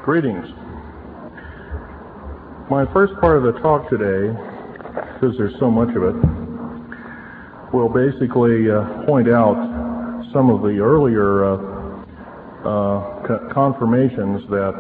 Greetings. My first part of the talk today, because there's so much of it, will basically point out some of the earlier confirmations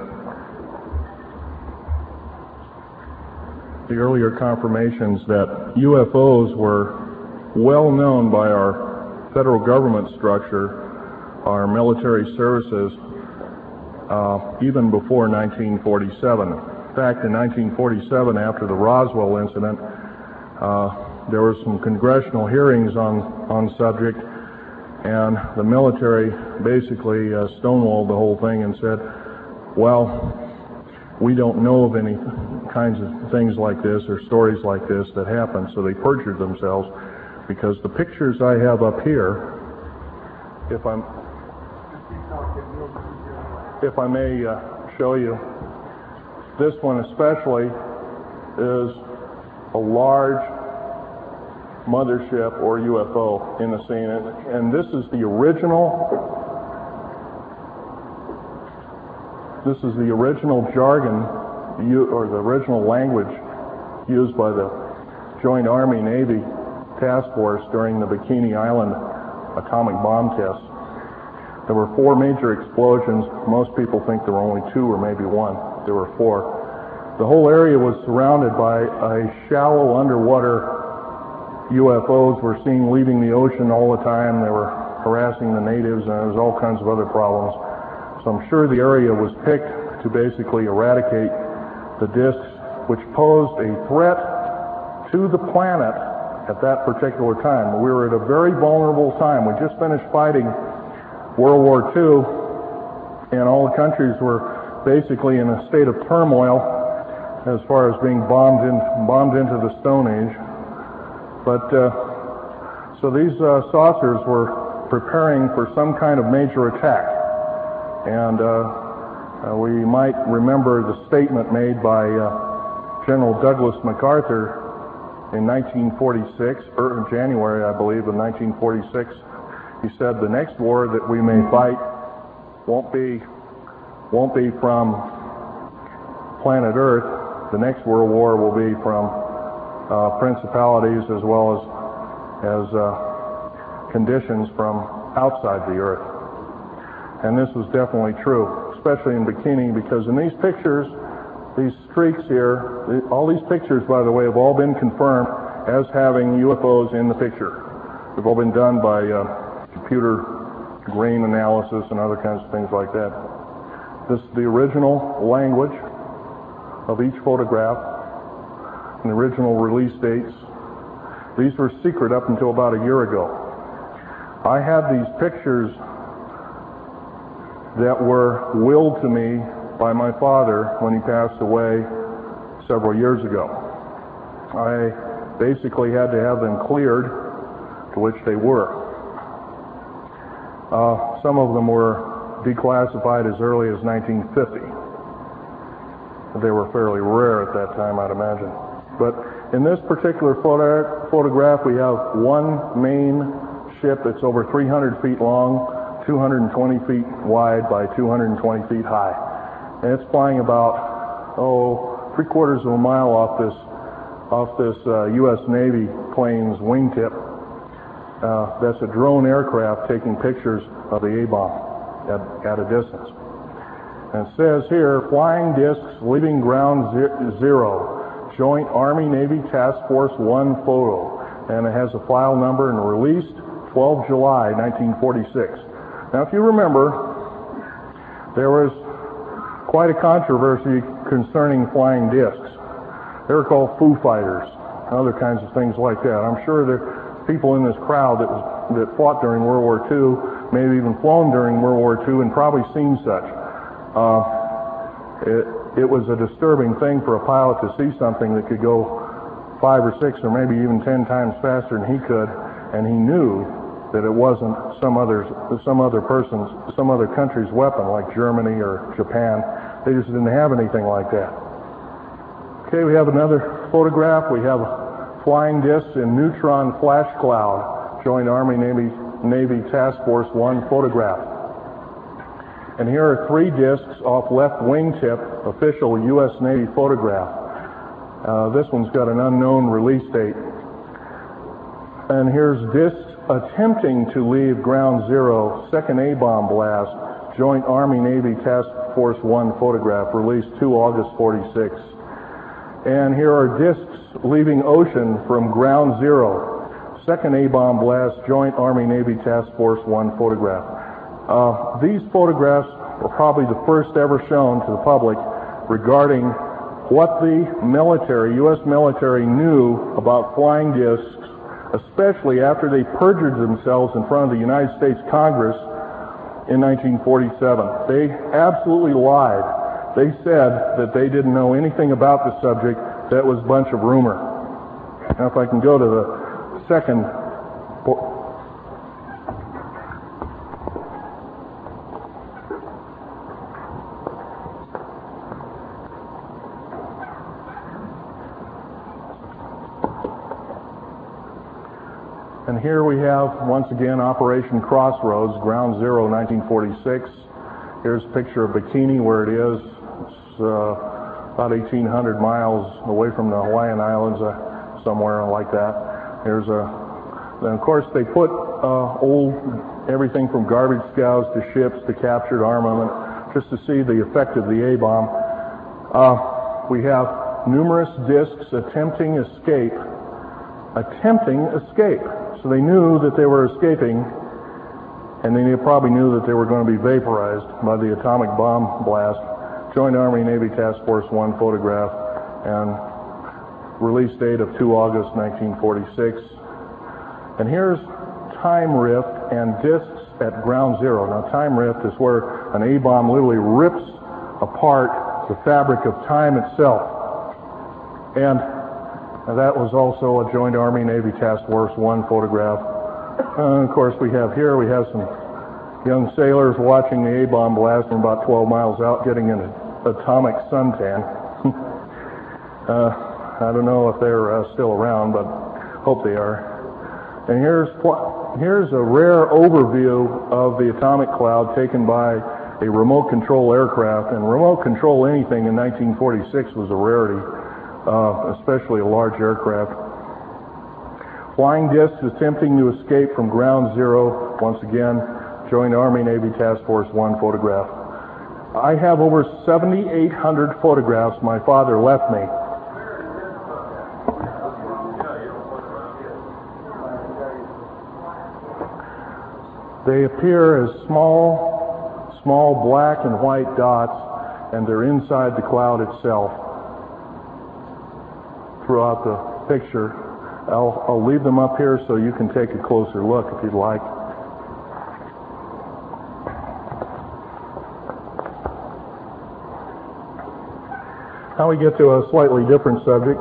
that UFOs were well known by our federal government structure, our military services, even before 1947. In fact, in 1947, after the Roswell incident, there were some congressional hearings on subject, and the military basically stonewalled the whole thing and said, well, we don't know of any kinds of things like this or stories like this that happen, so they perjured themselves, because the pictures I have up here, if I may show you, this one especially is a large mothership or UFO in the scene, and this is the original jargon or the original language used by the Joint Army-Navy Task Force during the Bikini Island atomic bomb tests. There were 4 major explosions. Most people think there were only 2 or maybe 1. There were 4. The whole area was surrounded by a shallow underwater UFOs were seen leaving the ocean all the time. They were harassing the natives, and there was all kinds of other problems. So I'm sure the area was picked to basically eradicate the discs, which posed a threat to the planet at that particular time. We were at a very vulnerable time. We just finished fighting World War II, and all the countries were basically in a state of turmoil as far as being bombed into the Stone Age. But so these saucers were preparing for some kind of major attack, and we might remember the statement made by General Douglas MacArthur in 1946, or in January, I believe, of 1946. He said, "The next war that we may fight won't be from planet Earth. The next world war will be from principalities as well as conditions from outside the Earth." And this was definitely true, especially in Bikini, because in these pictures, these streaks here, all these pictures, by the way, have all been confirmed as having UFOs in the picture. They've all been done by computer grain analysis and other kinds of things like that. This is the original language of each photograph and the original release dates. These were secret up until about a year ago. I had these pictures that were willed to me by my father when he passed away several years ago. I basically had to have them cleared, to which they were. Some of them were declassified as early as 1950. They were fairly rare at that time, I'd imagine. But in this particular photograph, we have one main ship that's over 300 feet long, 220 feet wide by 220 feet high. And it's flying about, 3/4 of a mile off this U.S. Navy plane's wingtip. That's a drone aircraft taking pictures of the A-bomb at a distance. And it says here, "Flying discs leaving ground zero, Joint Army-Navy Task Force 1 photo." And it has a file number and released 12 July 1946. Now, if you remember, there was quite a controversy concerning flying discs. They were called Foo Fighters, and other kinds of things like that. I'm sure there are people in this crowd that fought during World War II, maybe even flown during World War II, and probably seen such. It was a disturbing thing for a pilot to see something that could go 5 or 6 or maybe even 10 times faster than he could, and he knew that it wasn't some other country's weapon, like Germany or Japan. They just didn't have anything like that. Okay, we have another photograph. We have flying discs in neutron flash cloud, Joint Army-Navy Task Force 1 photograph. And here are 3 discs off left wingtip, official U.S. Navy photograph. This one's got an unknown release date. And here's discs attempting to leave ground zero, second A-bomb blast, Joint Army-Navy Task Force 1 photograph, released 2 August 46. And here are discs leaving ocean from ground zero, second A-bomb blast, Joint Army-Navy Task Force 1 photograph. These photographs were probably the first ever shown to the public regarding what the military, U.S. military, knew about flying discs, especially after they perjured themselves in front of the United States Congress in 1947. They absolutely lied. They said that they didn't know anything about the subject. That was a bunch of rumor. Now, if I can go to the second. And here we have, once again, Operation Crossroads, Ground Zero, 1946. Here's a picture of Bikini, where it is. It's about 1,800 miles away from the Hawaiian Islands, somewhere like that. Then of course they put everything from garbage scows to ships to captured armament, just to see the effect of the A-bomb. We have numerous discs attempting escape. So they knew that they were escaping, and they probably knew that they were going to be vaporized by the atomic bomb blast. Joint Army-Navy Task Force 1 photograph, and release date of 2 August 1946. And here's time rift and discs at ground zero. Now, time rift is where an A-bomb literally rips apart the fabric of time itself. And that was also a Joint Army-Navy Task Force 1 photograph. Of course, we have some young sailors watching the A-bomb blast from about 12 miles out, getting an atomic suntan. I don't know if they're still around, but hope they are. And here's a rare overview of the atomic cloud taken by a remote control aircraft. And remote control anything in 1946 was a rarity, especially a large aircraft. Flying discs attempting to escape from ground zero, once again, Joint Army-Navy Task Force 1 photograph. I have over 7,800 photographs my father left me. They appear as small black and white dots, and they're inside the cloud itself throughout the picture. I'll leave them up here so you can take a closer look if you'd like. Now we get to a slightly different subject.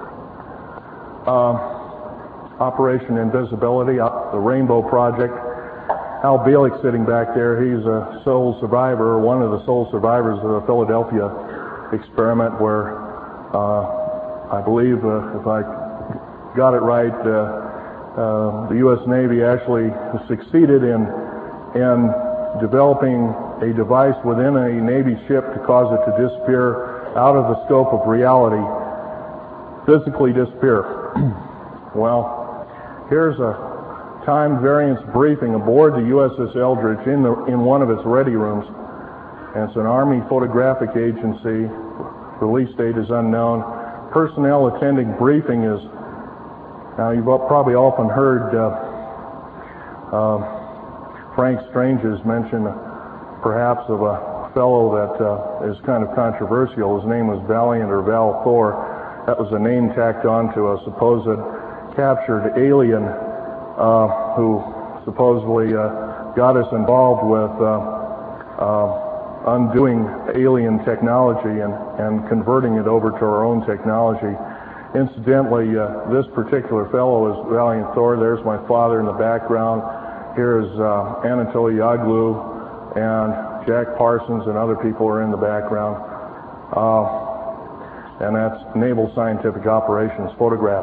Operation Invisibility, the Rainbow Project. Al Bielik sitting back there, he's a sole survivor, one of the sole survivors of the Philadelphia experiment, where I believe, if I got it right, the U.S. Navy actually succeeded in developing a device within a Navy ship to cause it to disappear out of the scope of reality, physically disappear. Well, here's a time variance briefing aboard the USS Eldridge in one of its ready rooms. And it's an Army photographic agency. Release date is unknown. Personnel attending briefing is, now you've probably often heard Frank Strange's mention perhaps of a fellow that is kind of controversial. His name was Valiant or Val Thor. That was a name tacked on to a supposed captured alien who supposedly got us involved with undoing alien technology and converting it over to our own technology. Incidentally, this particular fellow is Valiant Thor. There's my father in the background. Here's Anatoly Yaglu and Jack Parsons and other people are in the background. And that's Naval Scientific Operations photograph.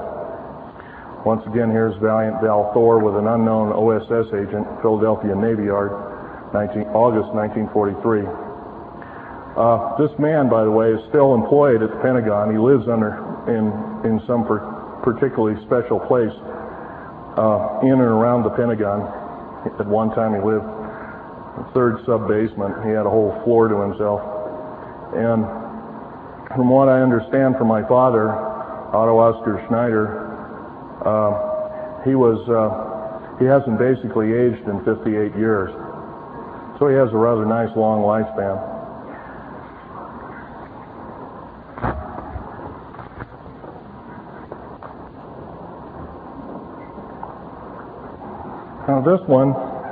Once again, here's Valiant Val Thor with an unknown OSS agent, Philadelphia Navy Yard. August 1943. This man, by the way, is still employed at the Pentagon. He lives in some particularly special place in and around the Pentagon. At one time he lived in the third sub-basement. He had a whole floor to himself. And from what I understand from my father, Otto Oskar Schneider, he hasn't basically aged in 58 years. So he has a rather nice long lifespan. Now this one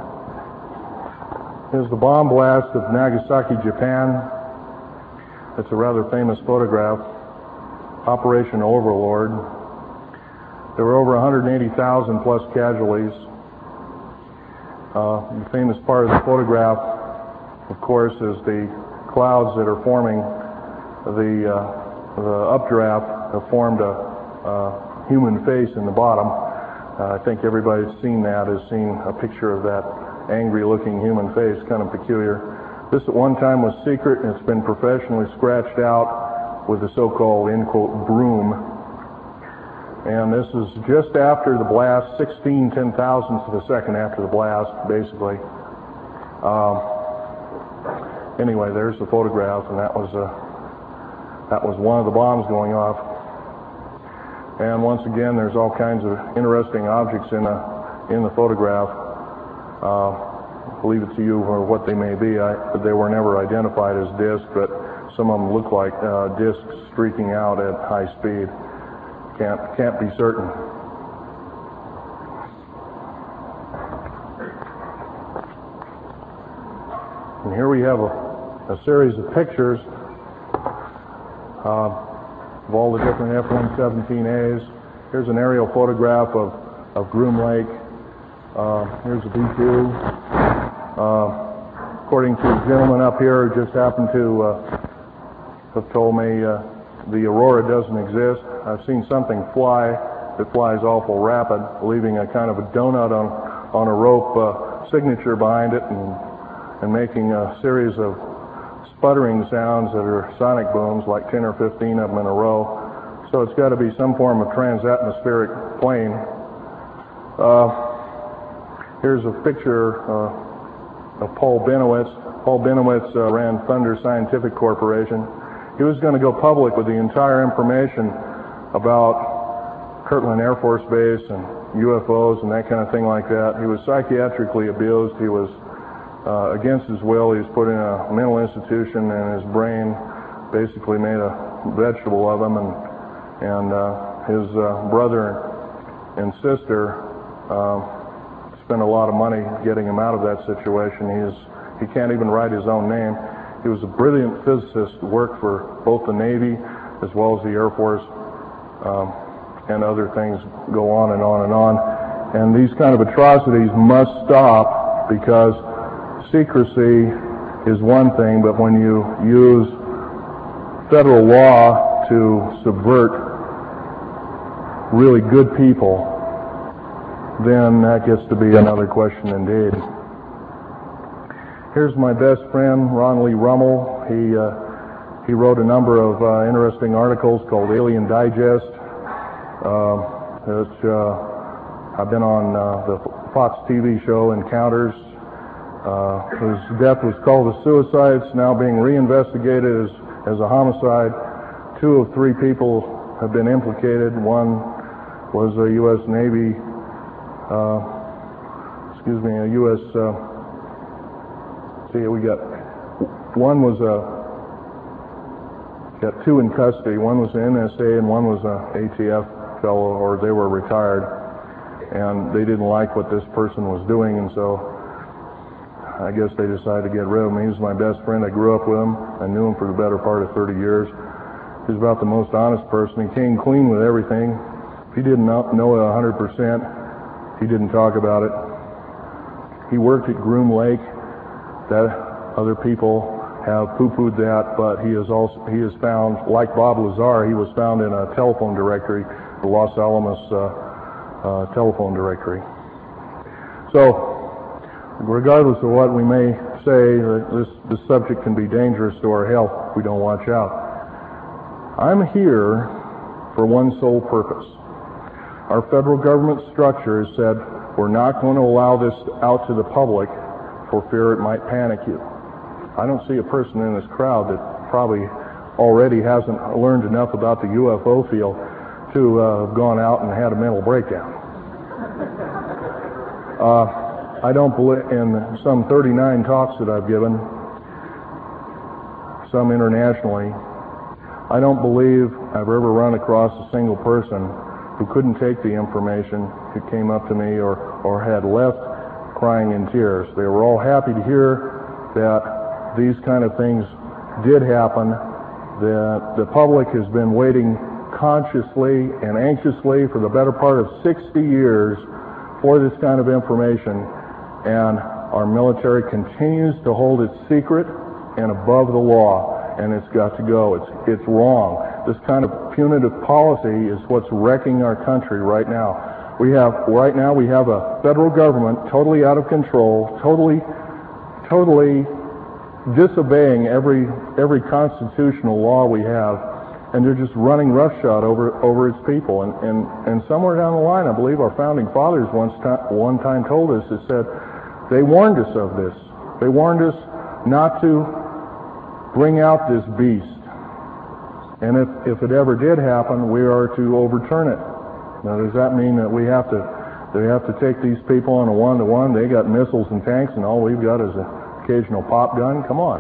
is the bomb blast of Nagasaki, Japan. It's a rather famous photograph, Operation Overlord. There were over 180,000 plus casualties. The famous part of the photograph, of course, is the clouds that are forming. The updraft have formed a human face in the bottom. I think everybody that's seen that has seen a picture of that angry-looking human face, kind of peculiar. This at one time was secret, and it's been professionally scratched out with the so-called, end quote, broom. And this is just after the blast, 16 ten-thousandths of a second after the blast, basically. Anyway, there's the photograph, and that was one of the bombs going off. And once again, there's all kinds of interesting objects in the photograph. I'll leave it to you for what they may be. They were never identified as discs, but some of them look like discs streaking out at high speed. Can't be certain. And here we have a series of pictures of all the different F-117As. Here's an aerial photograph of Groom Lake. Here's a B-2. According to the gentleman up here, who just happened to have told me the Aurora doesn't exist. I've seen something fly that flies awful rapid, leaving a kind of a donut on a rope signature behind it and making a series of sputtering sounds that are sonic booms, like 10 or 15 of them in a row. So it's got to be some form of transatmospheric plane. Here's a picture of Paul Benowitz. Paul Benowitz ran Thunder Scientific Corporation. He was going to go public with the entire information about Kirtland Air Force Base and UFOs and that kind of thing like that. He was psychiatrically abused. He was against his will. He was put in a mental institution, and his brain basically made a vegetable of him. And his brother and sister spent a lot of money getting him out of that situation. He can't even write his own name. He was a brilliant physicist who worked for both the Navy as well as the Air Force, and other things go on and on and on. And these kind of atrocities must stop, because secrecy is one thing, but when you use federal law to subvert really good people, then that gets to be another question indeed. Here's my best friend, Ron Lee Rummel. He wrote a number of interesting articles called Alien Digest. I've been on the Fox TV show Encounters. His death was called a suicide. It's now being reinvestigated as a homicide. 2 of 3 people have been implicated. One was a U.S. Navy, a U.S. We got 2 in custody. One was an NSA and one was an ATF fellow, or they were retired, and they didn't like what this person was doing, and so I guess they decided to get rid of him. He was my best friend. I grew up with him. I knew him for the better part of 30 years. He was about the most honest person. He came clean with everything. If he didn't know it 100%, he didn't talk about it. He worked at Groom Lake. That other people have poo-pooed that, but he is found, like Bob Lazar, he was found in a telephone directory, the Los Alamos telephone directory. So regardless of what we may say, this subject can be dangerous to our health if we don't watch out. I'm here for one sole purpose. Our federal government structure has said we're not going to allow this out to the public for fear it might panic you. I don't see a person in this crowd that probably already hasn't learned enough about the UFO field to have gone out and had a mental breakdown. I don't believe, in some 39 talks that I've given, some internationally, I don't believe I've ever run across a single person who couldn't take the information who came up to me or had left crying in tears. They were all happy to hear that these kind of things did happen, that the public has been waiting consciously and anxiously for the better part of 60 years for this kind of information, and our military continues to hold it secret and above the law, and it's got to go. It's wrong. This kind of punitive policy is what's wrecking our country right now. We have a federal government totally out of control, totally disobeying every constitutional law we have, and they're just running roughshod over its people. And somewhere down the line, I believe our founding fathers one time told us, it said, they warned us of this. They warned us not to bring out this beast. And if it ever did happen, we are to overturn it. Now, does that mean that we have to take these people on a one-to-one? They got missiles and tanks, and all we've got is an occasional pop gun? Come on.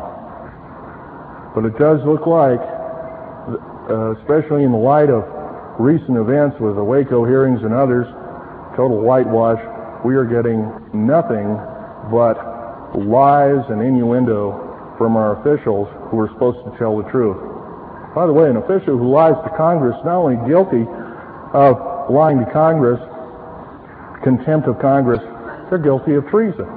But it does look like, especially in the light of recent events with the Waco hearings and others, total whitewash, we are getting nothing but lies and innuendo from our officials who are supposed to tell the truth. By the way, an official who lies to Congress is not only guilty of lying to Congress, contempt of Congress, they're guilty of treason.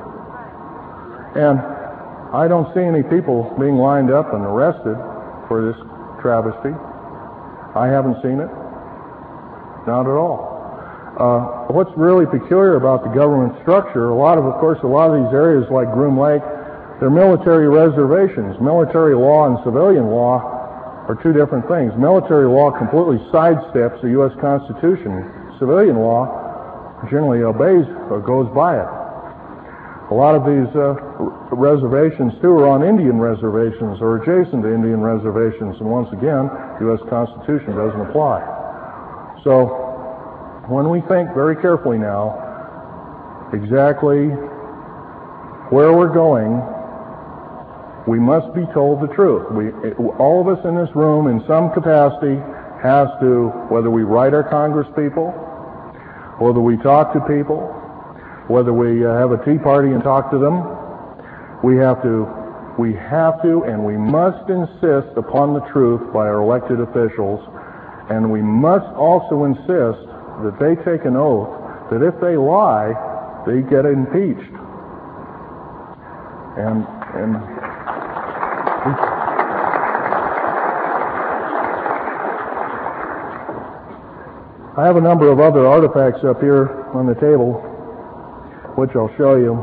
And I don't see any people being lined up and arrested for this travesty. I haven't seen it. Not at all. What's really peculiar about the government structure, a lot of these areas like Groom Lake, they're military reservations. Military law and civilian law are two different things. Military law completely sidesteps the U.S. Constitution. Civilian law generally obeys or goes by it. A lot of these reservations, too, are on Indian reservations or adjacent to Indian reservations, and once again, the U.S. Constitution doesn't apply. So, when we think very carefully now exactly where we're going, we must be told the truth. All of us in this room, in some capacity, has to, whether we write our Congress people, whether we talk to people, whether we have a tea party and talk to them, we have to and we must insist upon the truth by our elected officials, and we must also insist that they take an oath that if they lie, they get impeached. And I have a number of other artifacts up here on the table, which I'll show you.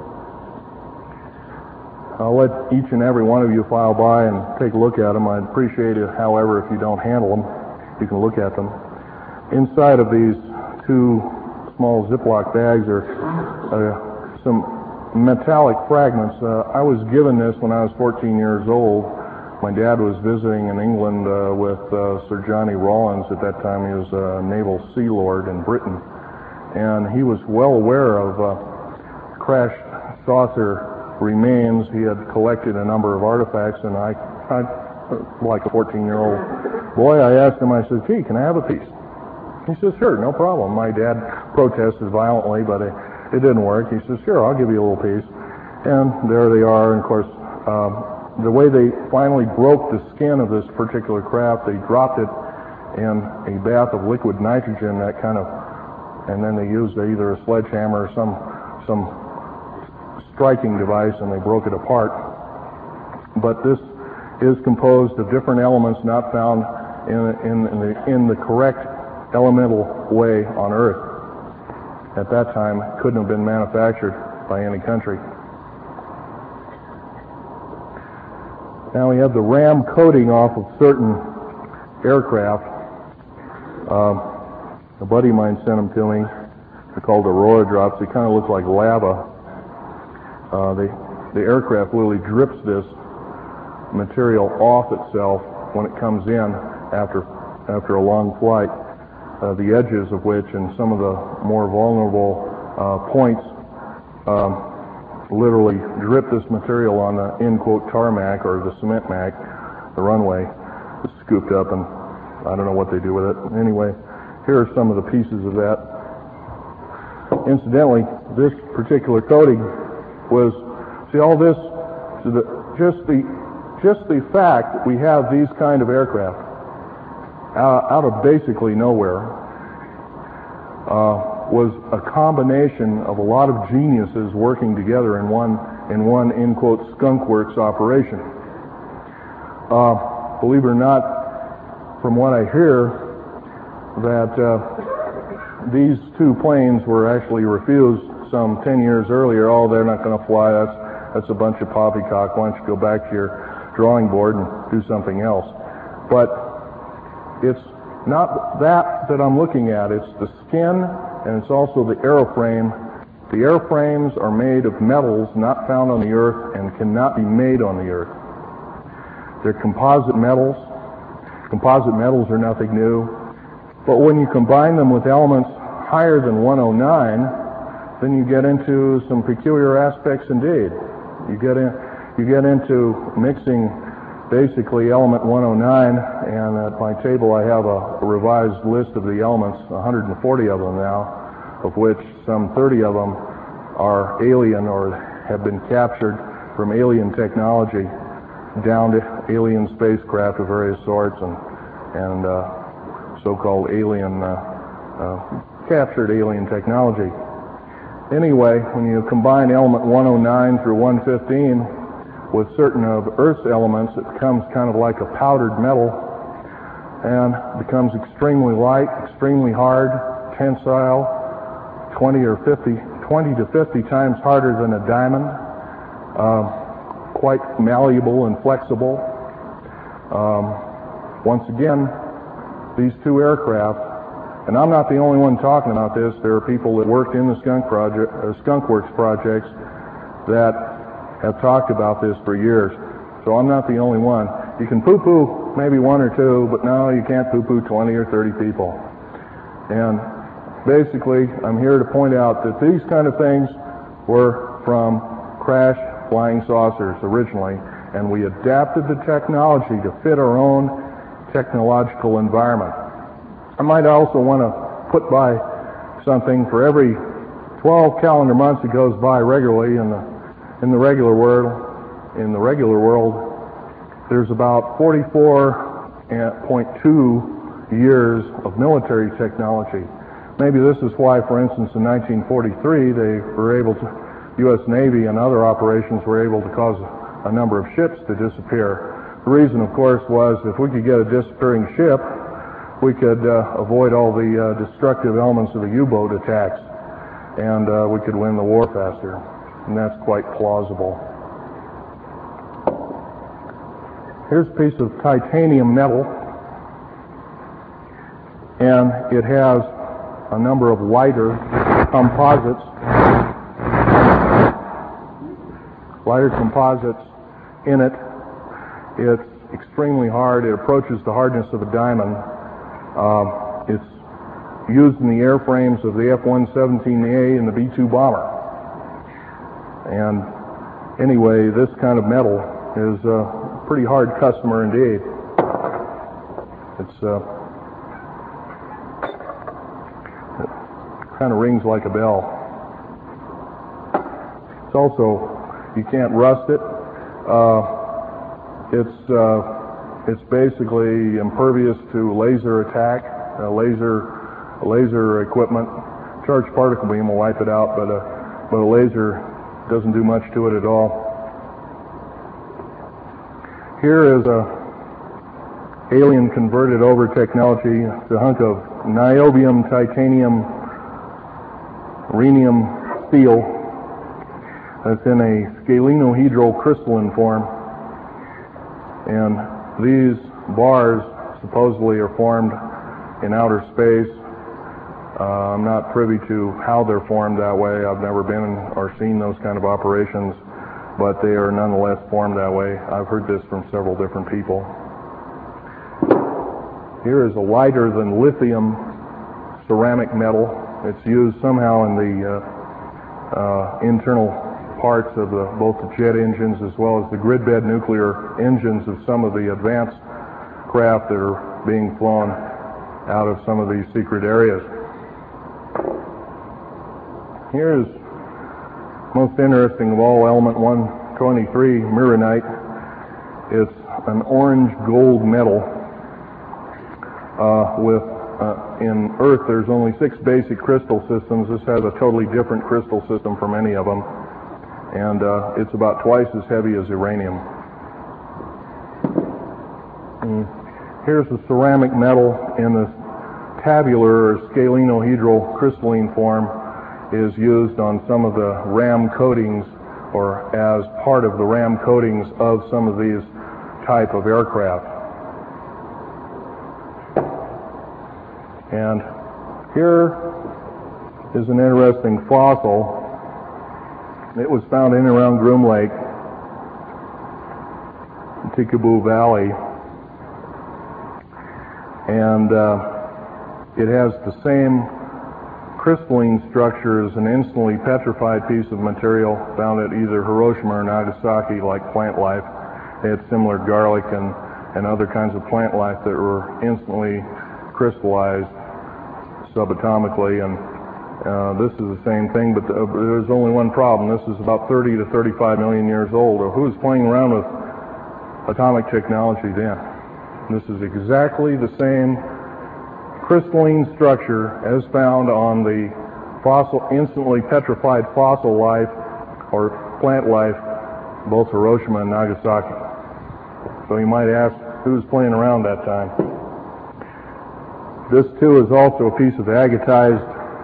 I'll let each and every one of you file by and take a look at them. I'd appreciate it, however, if you don't handle them, you can look at them. Inside of these two small Ziploc bags are some metallic fragments. I was given this when I was 14 years old. My dad was visiting in England with Sir Johnny Rawlins. At that time, he was a naval sea lord in Britain. And he was well aware of crashed saucer remains. He had collected a number of artifacts, and I like a 14-year-old boy, I asked him, I said, gee, can I have a piece? He says, sure, no problem. My dad protested violently, but it didn't work. He says, sure, I'll give you a little piece. And there they are. And of course, the way they finally broke the skin of this particular craft, they dropped it in a bath of liquid nitrogen, and then they used either a sledgehammer or some striking device, and they broke it apart. But this is composed of different elements not found in the correct elemental way on Earth. At that time, it couldn't have been manufactured. by any country. Now we have the RAM coating off of certain aircraft. A buddy of mine sent them to me. They're called Aurora drops. They kind of look like lava. The aircraft literally drips this material off itself when it comes in after a long flight. The edges of which and some of the more vulnerable points literally drip this material on the end quote tarmac or the cement mac, the runway. It's scooped up, and I don't know what they do with it. Anyway, here are some of the pieces of that. Incidentally, this particular coating was, see all this, just the fact that we have these kind of aircraft out of basically nowhere was a combination of a lot of geniuses working together in one end quote skunk works operation. Believe it or not, from what I hear, that these two planes were actually refused some 10 years earlier. Oh, they're not going to fly. That's a bunch of poppycock. Why don't you go back to your drawing board and do something else? But it's not that I'm looking at. It's the skin, and it's also the airframe. The airframes are made of metals not found on the Earth and cannot be made on the Earth. They're composite metals. Composite metals are nothing new. But when you combine them with elements higher than 109, then you get into some peculiar aspects indeed. You get into mixing basically element 109, and at my table I have a revised list of the elements, 140 of them now, of which some 30 of them are alien or have been captured from alien technology down to alien spacecraft of various sorts and so-called alien, captured alien technology. Anyway, when you combine element 109 through 115 with certain of Earth's elements, it becomes kind of like a powdered metal and becomes extremely light, extremely hard, tensile, 20 to 50 times harder than a diamond, quite malleable and flexible. Once again, these two aircraft, and I'm not the only one talking about this. There are people that worked in the Skunk Works projects that have talked about this for years. So I'm not the only one. You can poo-poo maybe one or two, but no, you can't poo-poo 20 or 30 people. And basically, I'm here to point out that these kind of things were from crash flying saucers originally, and we adapted the technology to fit our own technological environment. I might also want to put by something. For every 12 calendar months that goes by regularly in the regular world, there's about 44.2 years of military technology. Maybe this is why, for instance, in 1943, U.S. Navy and other operations were able to cause a number of ships to disappear. The reason, of course, was if we could get a disappearing ship, we could avoid all the destructive elements of the U-boat attacks, and we could win the war faster. And that's quite plausible. Here's a piece of titanium metal, and it has a number of lighter composites in it. It's extremely hard. It approaches the hardness of a diamond. It's used in the airframes of the F-117A and the B-2 bomber. And anyway, this kind of metal is a pretty hard customer indeed. It kind of rings like a bell. It's also, you can't rust it. It's basically impervious to laser attack, laser equipment. Charged particle beam will wipe it out, but a laser doesn't do much to it at all. Here is a alien converted over technology, the hunk of niobium, titanium, rhenium steel, that's in a scalenohedral crystalline form, and these bars supposedly are formed in outer space. I'm not privy to how they're formed that way. I've never been or seen those kind of operations, but they are nonetheless formed that way. I've heard this from several different people. Here is a lighter than lithium ceramic metal. It's used somehow in the internal parts of both the jet engines as well as the grid bed nuclear engines of some of the advanced craft that are being flown out of some of these secret areas. Here's most interesting of all, element 123, mironite. It's an orange gold metal in Earth there's only 6 basic crystal systems. This has a totally different crystal system from any of them, and it's about twice as heavy as uranium. Here's the ceramic metal in the tabular or scalenohedral crystalline form. Is used on some of the RAM coatings or as part of the RAM coatings of some of these type of aircraft. And here is an interesting fossil. It was found in and around Groom Lake, Tikaboo Valley, and it has the same crystalline structure as an instantly petrified piece of material found at either Hiroshima or Nagasaki, like plant life. They had similar garlic and other kinds of plant life that were instantly crystallized subatomically, and this is the same thing, but there's only one problem. This is about 30 to 35 million years old. Who was playing around with atomic technology then? This is exactly the same crystalline structure as found on the fossil, instantly petrified fossil life or plant life, both Hiroshima and Nagasaki. So you might ask, who was playing around that time? This too is also a piece of agatized,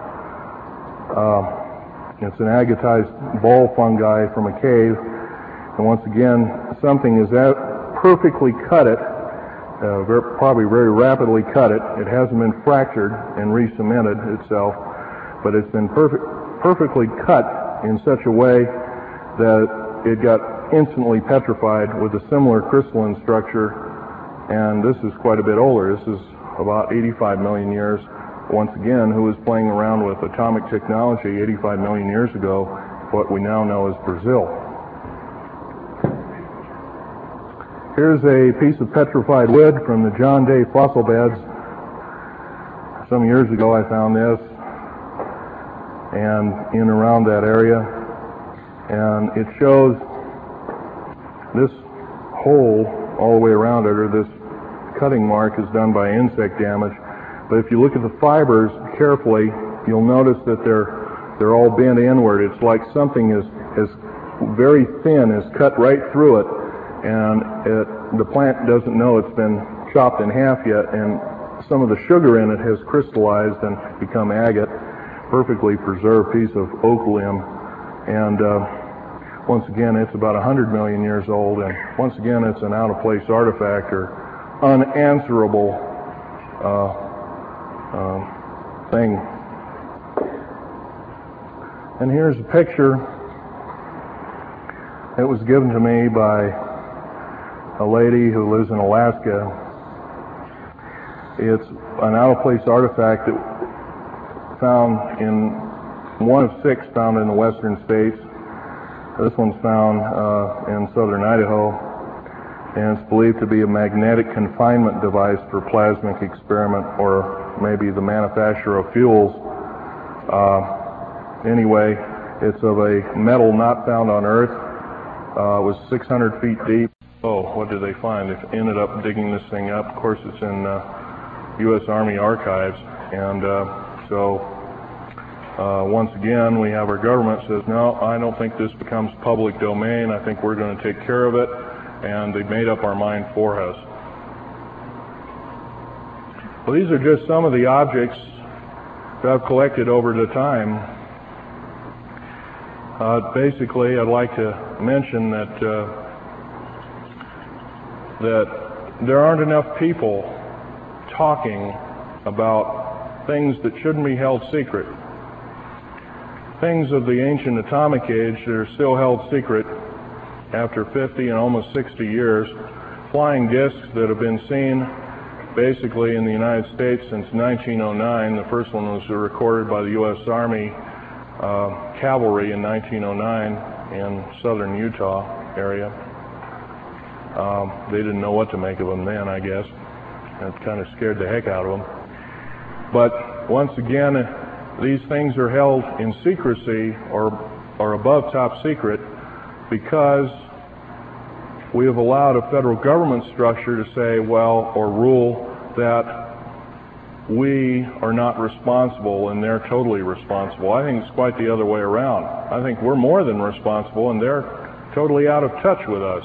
it's an agatized ball fungi from a cave, and once again, something is perfectly cut it, probably very rapidly cut it. It hasn't been fractured and re-cemented itself, but it's been perfectly cut in such a way that it got instantly petrified with a similar crystalline structure, and this is quite a bit older. This is about 85 million years. Once again, who was playing around with atomic technology 85 million years ago, what we now know as Brazil. Here's a piece of petrified wood from the John Day fossil beds. Some years ago I found this, and in around that area, and it shows this hole all the way around it, or this cutting mark, is done by insect damage. But if you look at the fibers carefully, you'll notice that they're all bent inward. It's like something is very thin is cut right through it, and the plant doesn't know it's been chopped in half yet, and some of the sugar in it has crystallized and become agate, perfectly preserved piece of oak limb. And once again, it's about 100 million years old, and once again, it's an out-of-place artifact or unanswerable thing. And here's a picture that was given to me by a lady who lives in Alaska. It's an out-of-place artifact that found in one of 6 found in the western states. This one's found in southern Idaho, and it's believed to be a magnetic confinement device for plasmic experiment, or maybe the manufacture of fuels. Anyway, it's of a metal not found on Earth. It was 600 feet deep. Oh, what did they find? They ended up digging this thing up. Of course, it's in U.S. Army archives, and once again, we have our government says, no, I don't think this becomes public domain. I think we're going to take care of it, and they made up our mind for us. Well, these are just some of the objects that I've collected over the time. Basically, I'd like to mention that there aren't enough people talking about things that shouldn't be held secret. Things of the ancient atomic age that are still held secret after 50 and almost 60 years. Flying discs that have been seen basically in the United States since 1909. The first one was recorded by the U.S. Army Cavalry in 1909 in southern Utah area. They didn't know what to make of them then, I guess. It kind of scared the heck out of them. But once again, these things are held in secrecy or above top secret because we have allowed a federal government structure to say, well, or rule that we are not responsible and they're totally responsible. I think it's quite the other way around. I think we're more than responsible and they're totally out of touch with us.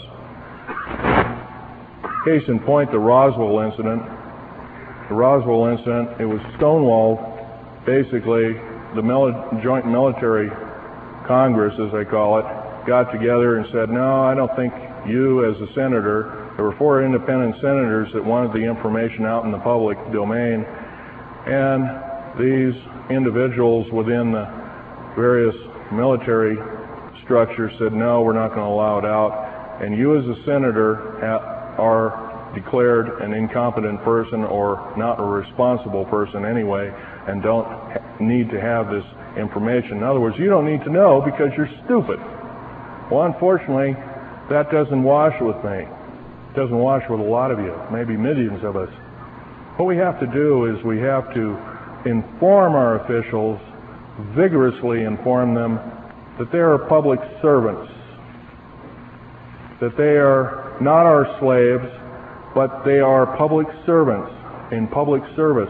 Case in point, the Roswell incident. The Roswell incident, it was stonewalled. Basically, the Joint Military Congress, as they call it, got together and said, no, I don't think you as a senator. There were 4 independent senators that wanted the information out in the public domain, and these individuals within the various military structures said, no, we're not going to allow it out, and you as a senator are declared an incompetent person or not a responsible person anyway, and don't need to have this information. In other words, you don't need to know because you're stupid. Well, unfortunately, that doesn't wash with me. It doesn't wash with a lot of you, maybe millions of us. What we have to do is we have to inform our officials, vigorously inform them that they are public servants, that they are not our slaves, but they are public servants in public service,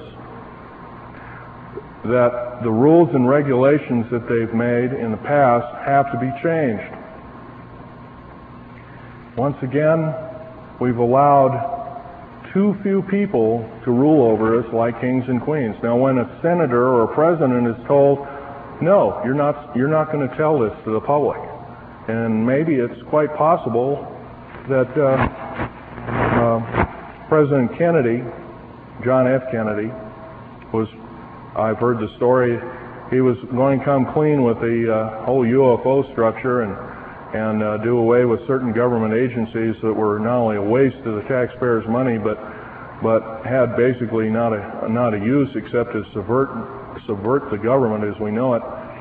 that the rules and regulations that they've made in the past have to be changed. Once again, we've allowed too few people to rule over us like kings and queens. Now, when a senator or a president is told, no, you're not going to tell this to the public, and maybe it's quite possible that President Kennedy, John F. Kennedy, I've heard the story, he was going to come clean with the whole UFO structure and do away with certain government agencies that were not only a waste of the taxpayers' money, but had basically not a use except to subvert the government as we know it.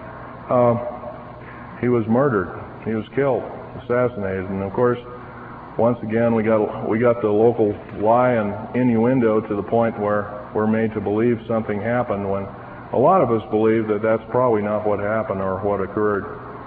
He was murdered. He was killed, assassinated, and of course, once again, we got the local lie and innuendo to the point where we're made to believe something happened when a lot of us believe that that's probably not what happened or what occurred.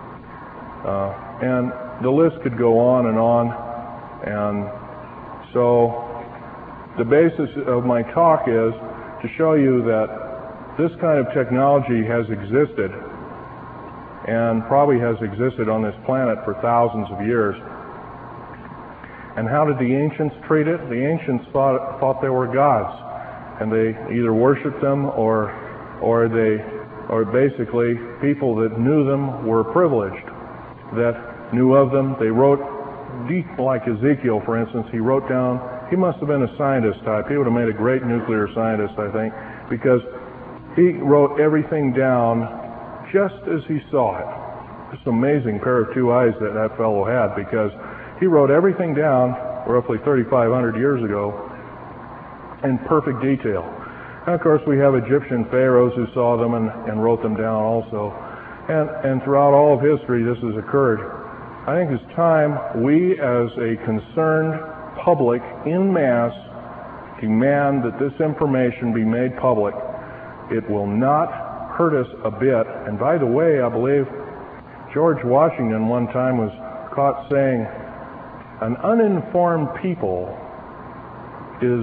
And the list could go on, and so the basis of my talk is to show you that this kind of technology has existed and probably has existed on this planet for thousands of years. And how did the ancients treat it? The ancients thought they were gods, and they either worshipped them or basically people that knew them were privileged, that knew of them. They wrote, like Ezekiel, for instance, he wrote down, he must have been a scientist type. He would have made a great nuclear scientist, I think, because he wrote everything down just as he saw it. It's an amazing pair of 2 eyes that fellow had, because he wrote everything down roughly 3,500 years ago in perfect detail. And of course, we have Egyptian pharaohs who saw them and wrote them down also. And throughout all of history, this has occurred. I think it's time we, as a concerned public in mass, demand that this information be made public. It will not hurt us a bit. And by the way, I believe George Washington one time was caught saying, an uninformed people is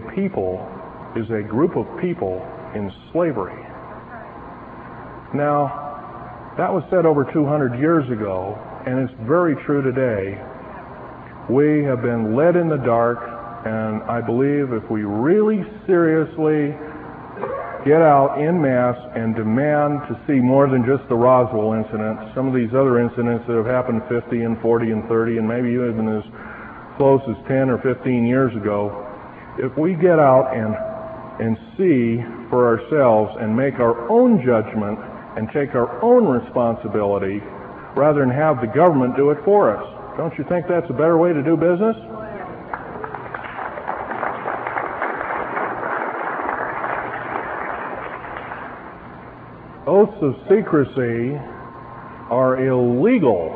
a group of people in slavery. Now, that was said over 200 years ago, and it's very true today. We have been led in the dark, and I believe if we really seriously get out en masse and demand to see more than just the Roswell incident, some of these other incidents that have happened 50 and 40 and 30 and maybe even as close as 10 or 15 years ago, if we get out and see for ourselves and make our own judgment and take our own responsibility rather than have the government do it for us. Don't you think that's a better way to do business? Oaths of secrecy are illegal.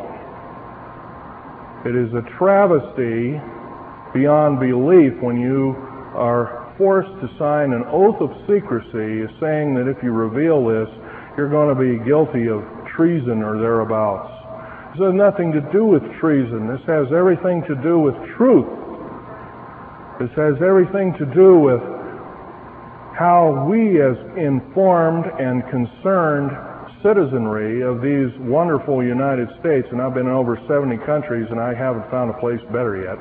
It is a travesty beyond belief when you are forced to sign an oath of secrecy saying that if you reveal this, you're going to be guilty of treason or thereabouts. This has nothing to do with treason. This has everything to do with truth. This has everything to do with how we as informed and concerned citizenry of these wonderful United States, and I've been in over 70 countries and I haven't found a place better yet,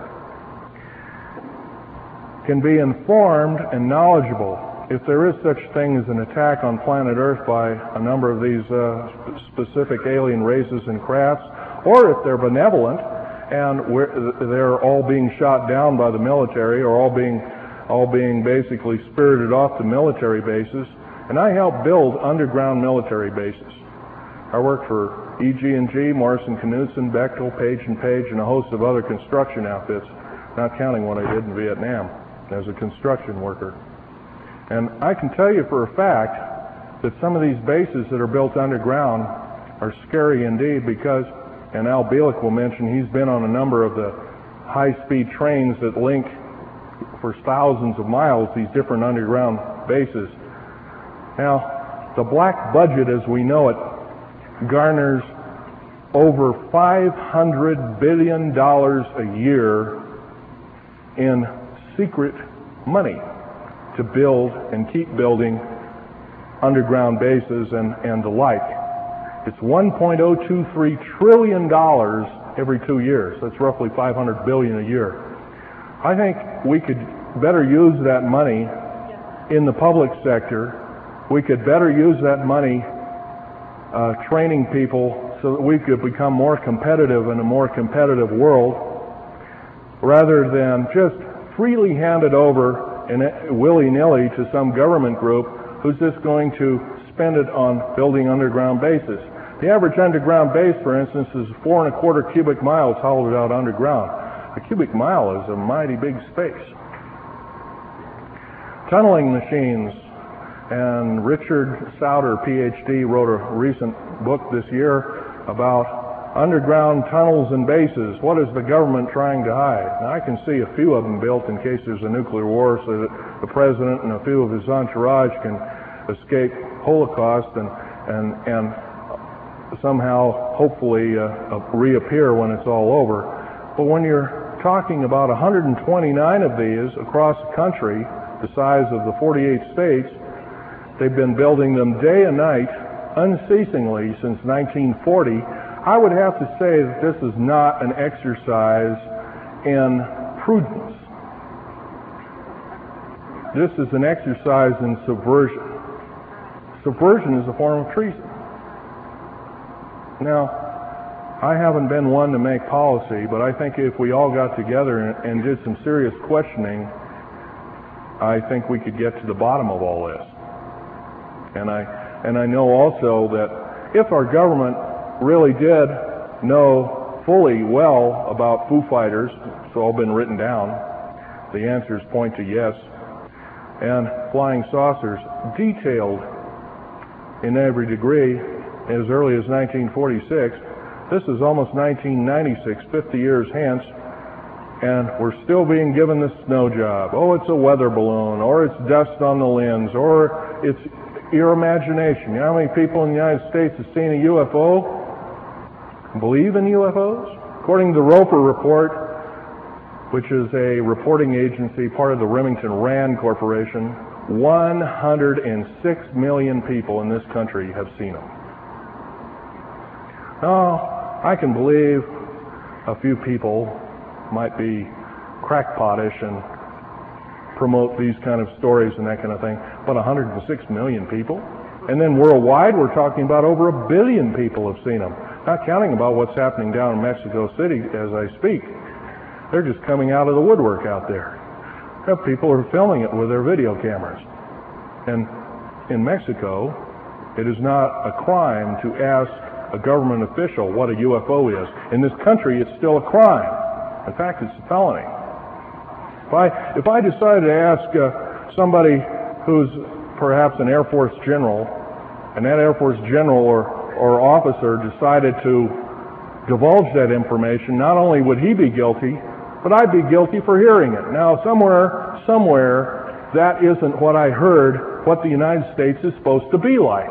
can be informed and knowledgeable. If there is such thing as an attack on planet Earth by a number of these specific alien races and crafts, or if they're benevolent and they're all being shot down by the military or all being basically spirited off to military bases, and I help build underground military bases. I work for EG&G, Morrison Knudsen, Bechtel, Page & Page, and a host of other construction outfits, not counting what I did in Vietnam as a construction worker. And I can tell you for a fact that some of these bases that are built underground are scary indeed because, and Al Bielek will mention, he's been on a number of the high-speed trains that link for thousands of miles these different underground bases. Now, the black budget as we know it garners over $500 billion a year in secret money to build and keep building underground bases and the like. It's $1.023 trillion every 2 years. That's roughly $500 billion a year. I think we could better use that money in the public sector. We could better use that money training people so that we could become more competitive in a more competitive world rather than just freely hand it over and willy-nilly to some government group who's just going to spend it on building underground bases. The average underground base, for instance, is 4.25 cubic miles hollowed out underground. A cubic mile is a mighty big space. Tunneling machines, and Richard Sauter, PhD, wrote a recent book this year about underground tunnels and bases. What is the government trying to hide? Now, I can see a few of them built in case there's a nuclear war so that the president and a few of his entourage can escape Holocaust and somehow, hopefully, reappear when it's all over. But when you're talking about 129 of these across the country, the size of the 48 states, they've been building them day and night unceasingly since 1940. I would have to say that this is not an exercise in prudence. This is an exercise in subversion. Subversion is a form of treason. Now, I haven't been one to make policy, but I think if we all got together and did some serious questioning, I think we could get to the bottom of all this. And I know also that if our government really did know fully well about Foo Fighters, it's all been written down, the answers point to yes, and flying saucers detailed in every degree as early as 1946. This is almost 1996, 50 years hence, and we're still being given the snow job. Oh, it's a weather balloon, or it's dust on the lens, or it's your imagination. You know how many people in the United States have seen a UFO? Believe in UFOs? According to the Roper Report, which is a reporting agency, part of the Remington Rand Corporation, 106 million people in this country have seen them. Now, I can believe a few people might be crackpotish promote these kind of stories and that kind of thing, but 106 million people. And then worldwide, we're talking about over 1 billion people have seen them. Not counting about what's happening down in Mexico City as I speak. They're just coming out of the woodwork out there. People are filming it with their video cameras. And in Mexico, it is not a crime to ask a government official what a UFO is. In this country, it's still a crime. In fact, it's a felony. If I decided to ask somebody who's perhaps an Air Force general, and that Air Force general or officer decided to divulge that information, not only would he be guilty, but I'd be guilty for hearing it. Now, somewhere, that isn't what I heard, what the United States is supposed to be like.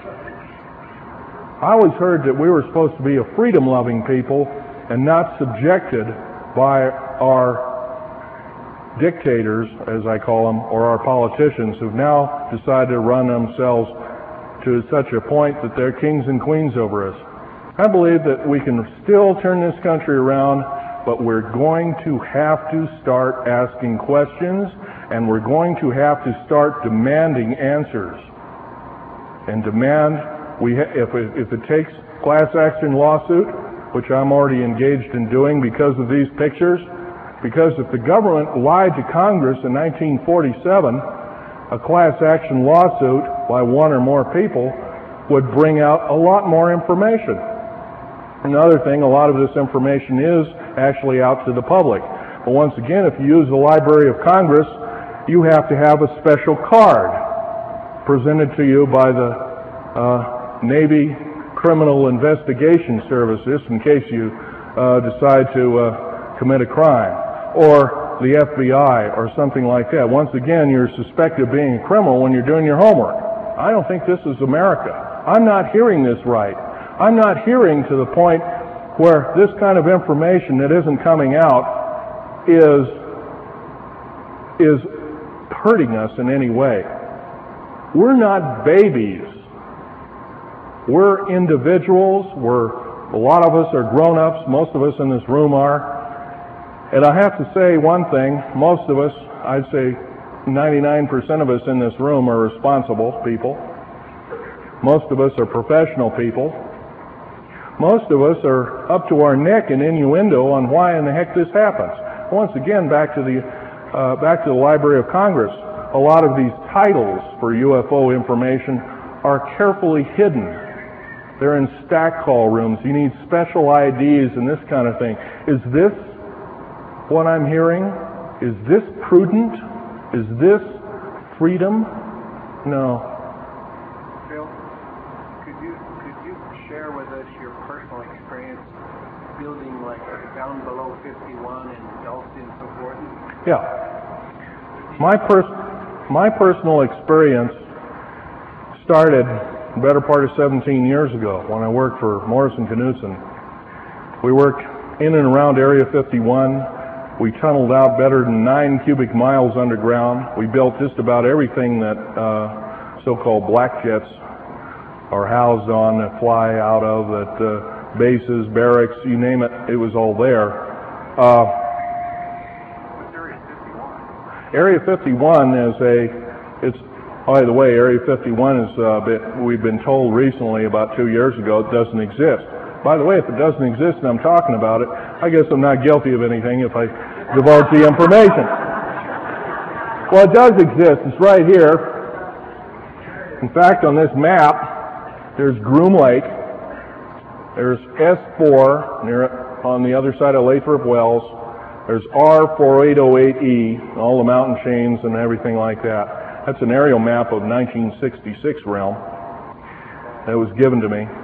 I always heard that we were supposed to be a freedom-loving people and not subjected by our dictators, as I call them, or our politicians who've now decided to run themselves to such a point that they're kings and queens over us. I believe that we can still turn this country around, but we're going to have to start asking questions, and we're going to have to start demanding answers. And demand, if it takes class action lawsuit, which I'm already engaged in doing because of these pictures, because if the government lied to Congress in 1947, a class action lawsuit by one or more people would bring out a lot more information. Another thing, a lot of this information is actually out to the public. But once again, if you use the Library of Congress, you have to have a special card presented to you by the Navy Criminal Investigation Service, just in case you decide to commit a crime, or the FBI, or something like that. Once again, you're suspected of being a criminal when you're doing your homework. I don't think this is America. I'm not hearing this right. I'm not hearing to the point where this kind of information that isn't coming out is hurting us in any way. We're not babies. We're individuals. A lot of us are grown-ups. Most of us in this room are. And I have to say one thing, most of us, I'd say 99% of us in this room are responsible people. Most of us are professional people. Most of us are up to our neck in innuendo on why in the heck this happens. Once again, back to the Library of Congress, a lot of these titles for UFO information are carefully hidden. They're in stack call rooms. You need special IDs and this kind of thing. Is this what I'm hearing? Is this prudent? Is this freedom? No. Bill, could you share with us your personal experience building like down below 51 and Dulce and so forth? Yeah. My personal experience started the better part of 17 years ago when I worked for Morrison Knudsen. We worked in and around Area 51. We tunneled out better than 9 cubic miles underground. We built just about everything that so-called black jets are housed on, that fly out of, that bases, barracks, you name it, it was all there. What's Area 51? Area 51 by the way, Area 51 is, we've been told recently, about 2 years ago, it doesn't exist. By the way, if it doesn't exist and I'm talking about it, I guess I'm not guilty of anything if I divulge the information. Well, it does exist. It's right here. In fact, on this map, there's Groom Lake. There's S4 on the other side of Lathrop Wells. There's R4808E, all the mountain chains and everything like that. That's an aerial map of 1966 realm that was given to me.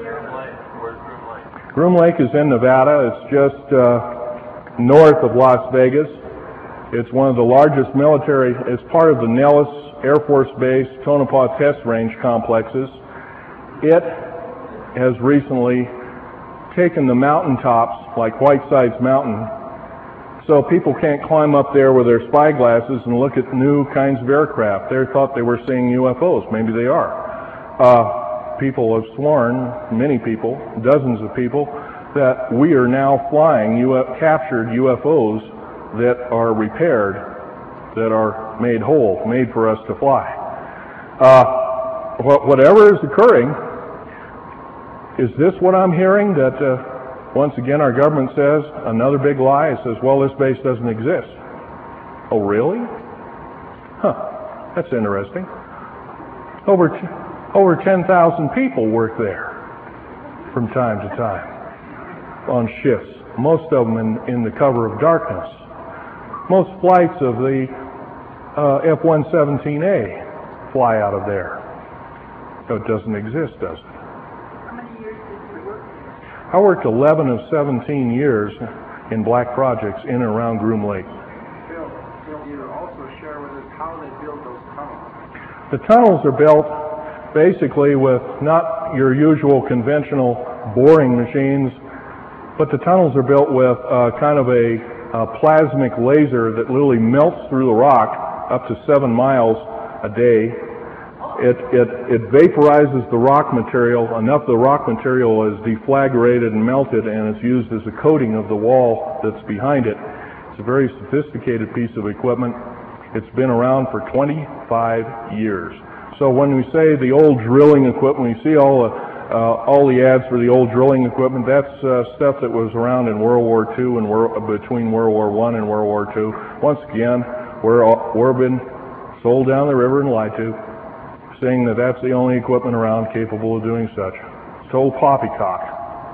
Groom Lake is in Nevada. It's just north of Las Vegas. It's one of the largest military, it's part of the Nellis Air Force Base Tonopah Test Range complexes. It has recently taken the mountaintops, like Whitesides Mountain, so people can't climb up there with their spy glasses and look at new kinds of aircraft. They thought they were seeing UFOs. Maybe they are. People have sworn, many people, dozens of people, that we are now flying captured UFOs that are repaired that are made whole, made for us to fly. Whatever is occurring, is this what I'm hearing? That once again our government says, another big lie, it says, well, this base doesn't exist. Oh, really? Huh, that's interesting. Over 10,000 people work there from time to time on shifts, most of them in the cover of darkness. Most flights of the F-117A fly out of there. So it doesn't exist, does it? How many years did you work there? I worked 11 of 17 years in black projects in and around Groom Lake. Phil, you also share with us how they build those tunnels. The tunnels are built basically with not your usual conventional boring machines, but the tunnels are built with kind of a plasmic laser that literally melts through the rock up to 7 miles a day. It vaporizes the rock material. Enough of the rock material is deflagrated and melted, and it's used as a coating of the wall that's behind it. It's a very sophisticated piece of equipment. It's been around for 25 years. So when we say the old drilling equipment, we see all the ads for the old drilling equipment. That's stuff that was around in World War II and between World War I and World War II. Once again, we're been sold down the river and lied to, saying that that's the only equipment around capable of doing such. It's old poppycock.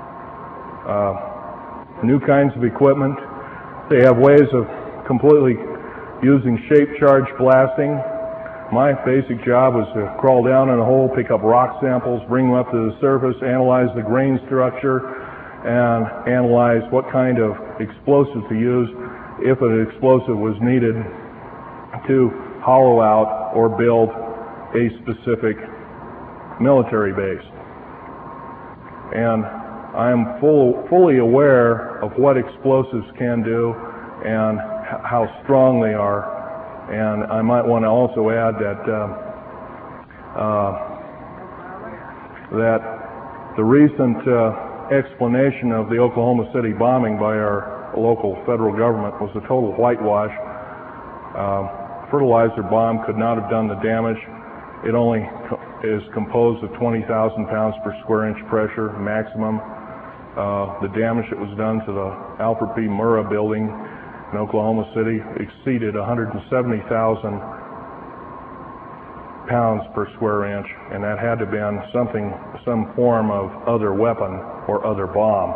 New kinds of equipment. They have ways of completely using shape charge blasting. My basic job was to crawl down in a hole, pick up rock samples, bring them up to the surface, analyze the grain structure, and analyze what kind of explosive to use if an explosive was needed to hollow out or build a specific military base. And I am fully aware of what explosives can do and how strong they are. And I might want to also add that that the recent explanation of the Oklahoma City bombing by our local federal government was a total whitewash. Fertilizer bomb could not have done the damage. It only is composed of 20,000 pounds per square inch pressure maximum. The damage that was done to the Alfred P. Murrah building in Oklahoma City exceeded 170,000 pounds per square inch, and that had to have been some form of other weapon or other bomb.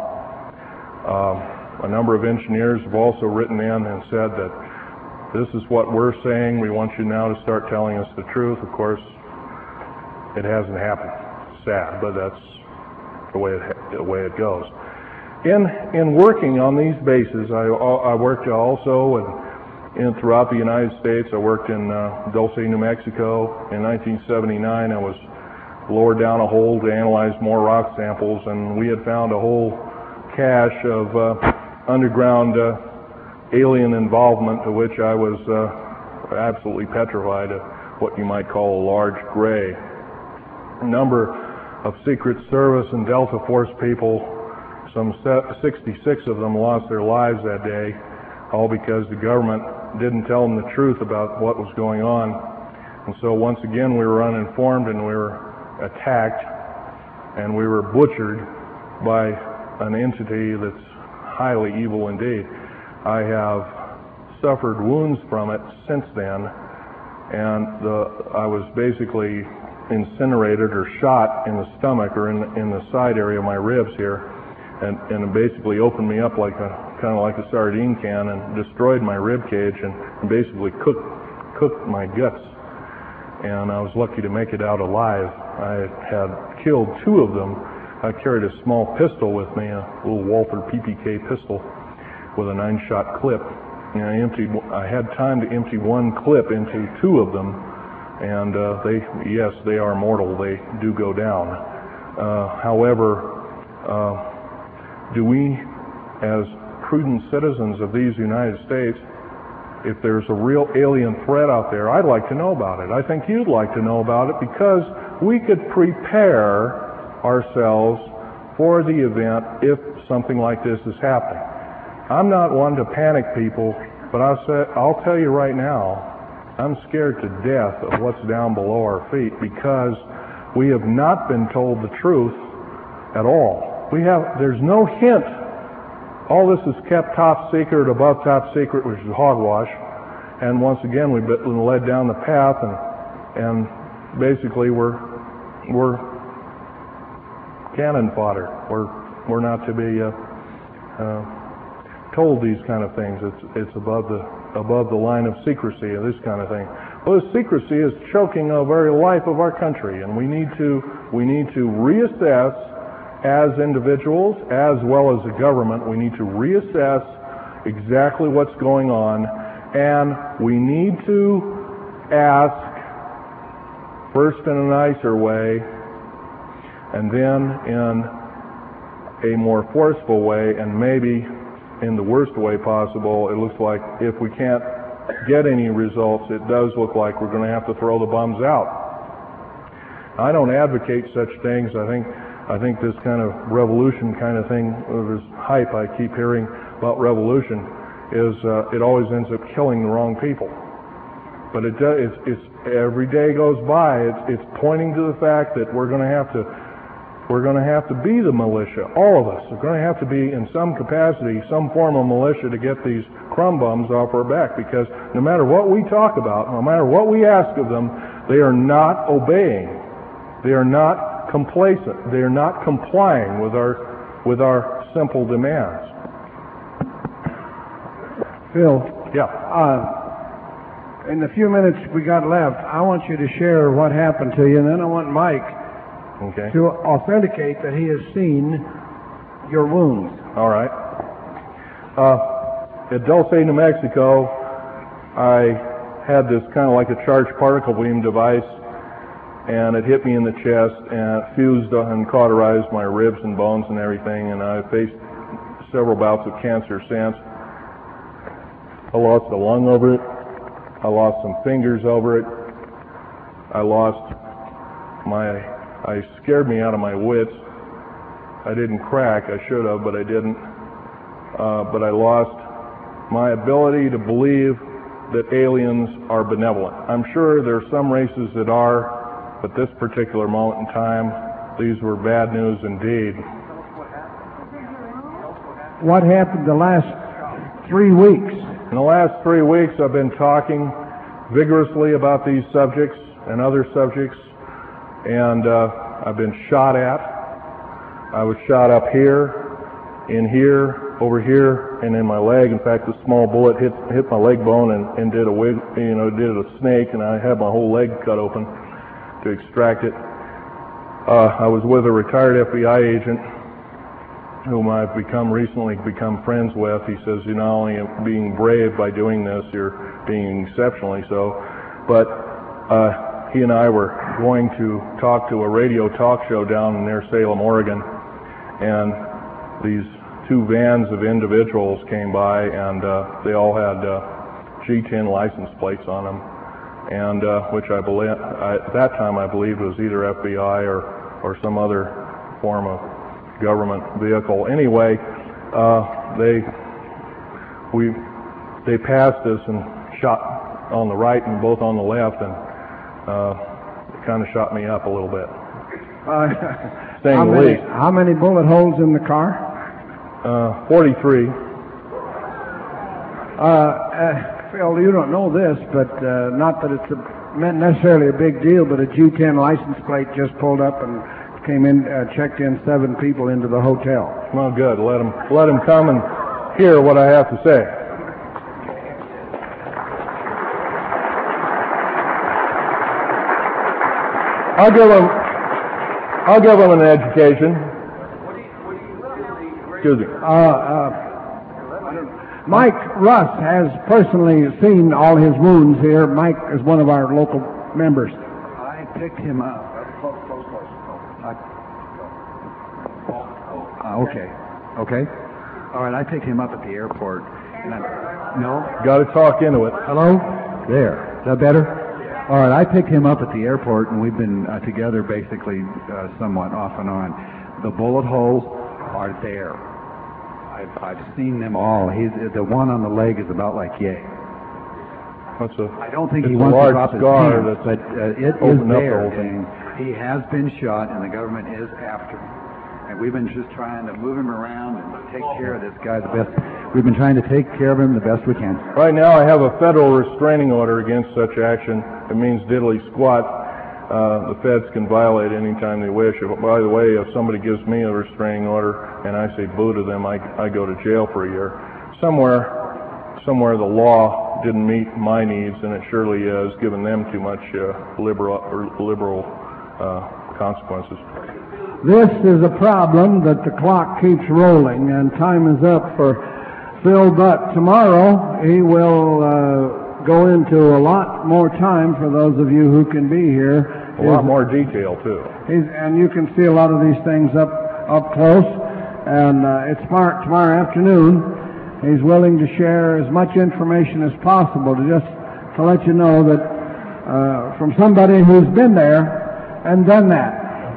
A number of engineers have also written in and said that this is what we're saying. We want you now to start telling us the truth. Of course, it hasn't happened. Sad, but that's the way it goes. In working on these bases, I worked also throughout the United States. I worked in Dulce, New Mexico. In 1979, I was lowered down a hole to analyze more rock samples, and we had found a whole cache of underground alien involvement, to which I was absolutely petrified of what you might call a large gray. A number of Secret Service and Delta Force people, some 66 of them, lost their lives that day, all because the government didn't tell them the truth about what was going on. And so once again we were uninformed, and we were attacked, and we were butchered by an entity that's highly evil indeed. I have suffered wounds from it since then, and I was basically incinerated or shot in the stomach or in the side area of my ribs here, and it basically opened me up like kind of like a sardine can, and destroyed my rib cage and basically cooked my guts. And I was lucky to make it out alive. I had killed 2 of them. I carried a small pistol with me, a little Walther PPK pistol with a 9-shot clip. And I had time to empty 1 clip into 2 of them, and they are mortal. They do go down. However, do we, as prudent citizens of these United States, if there's a real alien threat out there, I'd like to know about it. I think you'd like to know about it, because we could prepare ourselves for the event if something like this is happening. I'm not one to panic people, but I'll tell you right now, I'm scared to death of what's down below our feet because we have not been told the truth at all. There's no hint. All this is kept top secret, above top secret, which is hogwash. And once again, we've been led down the path, and basically we're cannon fodder. We're not to be told these kind of things. It's above the line of secrecy of this kind of thing. Well, this secrecy is choking the very life of our country, and we need to reassess as individuals as well as the government. We need to reassess exactly what's going on, and we need to ask first in a nicer way, and then in a more forceful way, and maybe in the worst way possible. It looks like if we can't get any results, it does look like we're going to have to throw the bums out. I don't advocate such things. I think this kind of revolution kind of thing, this hype I keep hearing about revolution, is it always ends up killing the wrong people. But it's every day goes by, it's pointing to the fact that we're going to have to be the militia. All of us are going to have to be in some capacity, some form of militia to get these crumb bums off our back. Because no matter what we talk about, no matter what we ask of them, they are not obeying. They are not complacent. They are not complying with our simple demands. Phil. Yeah. In the few minutes we got left, I want you to share what happened to you, and then I want Mike to authenticate that he has seen your wounds. All right. At Dulce, New Mexico, I had this kind of like a charged particle beam device, and it hit me in the chest, and it fused and cauterized my ribs and bones and everything, and I faced several bouts of cancer since. I lost a lung over it. I lost some fingers over it. I scared me out of my wits. I didn't crack. I should have, but I didn't. But I lost my ability to believe that aliens are benevolent. I'm sure there are some races that are, but this particular moment in time, these were bad news indeed. What happened the last 3 weeks? In the last 3 weeks, I've been talking vigorously about these subjects and other subjects, and I've been shot at. I was shot up here, in here, over here, and in my leg. In fact, a small bullet hit my leg bone and did a snake, and I had my whole leg cut open to extract it. I was with a retired FBI agent whom I've recently become friends with. He says, "You're not only being brave by doing this, you're being exceptionally so." But he and I were going to talk to a radio talk show down near Salem, Oregon, and these two vans of individuals came by, and they all had G10 license plates on them, and which I believe at that time I believed was either FBI or some other form of government vehicle. Anyway, they passed us and shot on the right and both on the left, and it kind of shot me up a little bit. How many bullet holes in the car? 43. Phil, you don't know this, but not that it's necessarily a big deal, but a G10 license plate just pulled up and came in, checked in 7 people into the hotel. Well, good. Let them come and hear what I have to say. I'll give them an education. Excuse me. Mike Russ has personally seen all his wounds here. Mike is one of our local members. I picked him up. Okay. All right, I picked him up at the airport. No? Got to talk into it. Hello? There. Is that better? All right, I picked him up at the airport, and we've been together basically somewhat off and on. The bullet holes are there. I've seen them all. The one on the leg is about like yay. What's a? I don't think it's he a wants to large drop his scar pants, that's but it is opened up the there, whole thing. and he has been shot, and the government is after him. And we've been just trying to move him around and take care of this guy the best. We've been trying to take care of him the best we can. Right now, I have a federal restraining order against such action. It means diddly squat. The feds can violate any time they wish. By the way, if somebody gives me a restraining order and I say boo to them, I go to jail for a year. Somewhere the law didn't meet my needs, and it surely is, given them too much liberal consequences. This is a problem that the clock keeps rolling, and time is up for Phil Butt. Tomorrow he will go into a lot more time for those of you who can be here. A lot more detail, too. And you can see a lot of these things up close. And it's tomorrow afternoon. He's willing to share as much information as possible to let you know that from somebody who's been there and done that.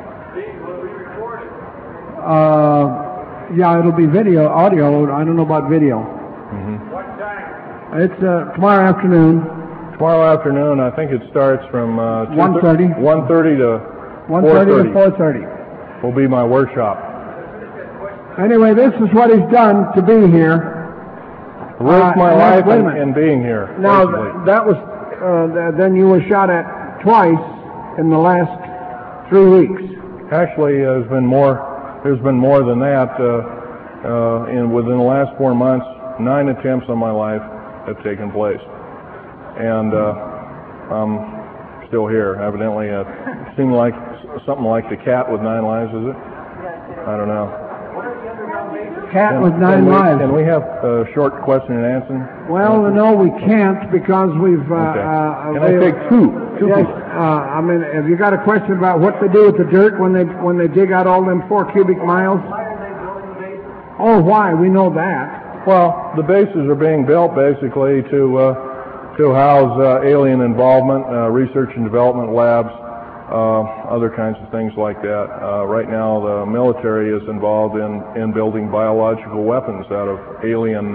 Yeah, it'll be audio. I don't know about video. Mm-hmm. What time? It's tomorrow afternoon. Tomorrow afternoon, I think it starts from 1:30. 1:30 to 1:30 to 4:30. will be my workshop. Anyway, this is what he's done to be here. Risked my life wait a minute. in being here. Now, basically. that was, then you were shot at twice in the last 3 weeks. Actually, there's been more than that. Within the last 4 months, 9 attempts on my life have taken place. And I'm still here. Evidently, it seemed like something like the cat with 9 lives, is it? I don't know. Cat with 9 lives. Can we have a short question and answer? Well, no, we can't because we've... Okay. Can I take two? Yes, I mean, have you got a question about what they do with the dirt when they dig out all them 4 cubic miles? Oh, why? We know that. Well, the bases are being built basically to house alien involvement, research and development labs, other kinds of things like that. Right now, the military is involved in building biological weapons out of alien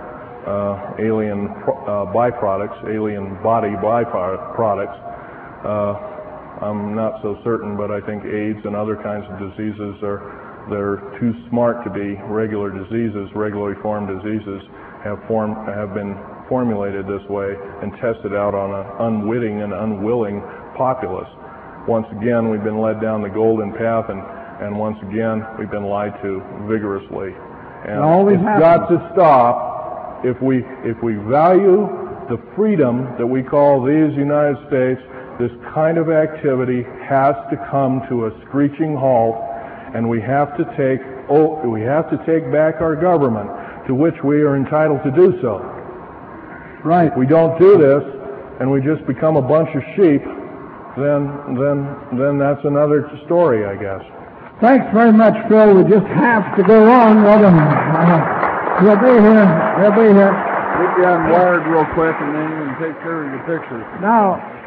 byproducts, alien body byproducts. I'm not so certain, but I think AIDS and other kinds of diseases they're too smart to be regular diseases. Regularly formed diseases have been formulated this way and tested out on an unwitting and unwilling populace. Once again, we've been led down the golden path, and once again, we've been lied to vigorously. And it's got to stop. If we value the freedom that we call these United States, this kind of activity has to come to a screeching halt, and we have to take back our government, to which we are entitled to do so. Right. If we don't do this, and we just become a bunch of sheep, then that's another story, I guess. Thanks very much, Phil. We just have to go on. He'll be here. Get you unwired real quick, and then you can take care of your pictures. Now,